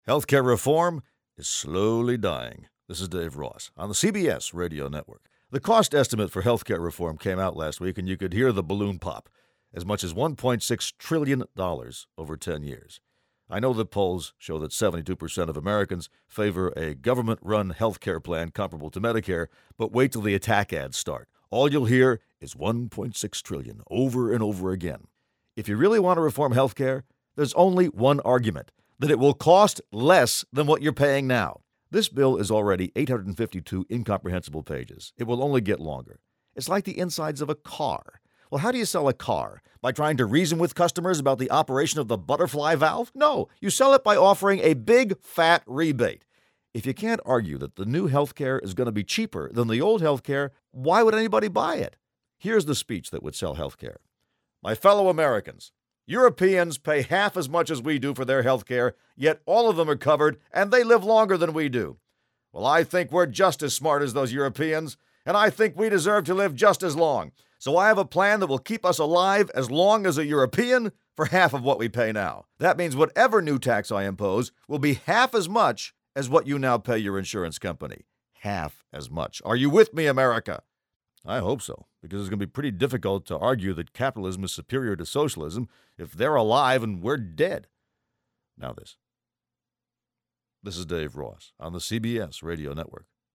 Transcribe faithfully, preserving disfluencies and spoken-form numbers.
Healthcare reform is slowly dying. This is Dave Ross on the C B S Radio Network. The cost estimate for healthcare reform came out last week, and you could hear the balloon pop. As much as one point six trillion dollars over ten years. I know that polls show that seventy-two percent of Americans favor a government-run healthcare plan comparable to Medicare, but wait till the attack ads start. All you'll hear is one point six trillion dollars over and over again. If you really want to reform healthcare, there's only one argument, that it will cost less than what you're paying now. This bill is already eight hundred fifty-two incomprehensible pages. It will only get longer. It's like the insides of a car. Well, how do you sell a car? By trying to reason with customers about the operation of the butterfly valve? No, you sell it by offering a big, fat rebate. If you can't argue that the new healthcare is going to be cheaper than the old healthcare, why would anybody buy it? Here's the speech that would sell healthcare. My fellow Americans, Europeans pay half as much as we do for their health care, yet all of them are covered, and they live longer than we do. Well, I think we're just as smart as those Europeans, and I think we deserve to live just as long. So I have a plan that will keep us alive as long as a European for half of what we pay now. That means whatever new tax I impose will be half as much as what you now pay your insurance company. Half as much. Are you with me, America? I hope so, because it's going to be pretty difficult to argue that capitalism is superior to socialism if they're alive and we're dead. Now this. This is Dave Ross on the C B S Radio Network.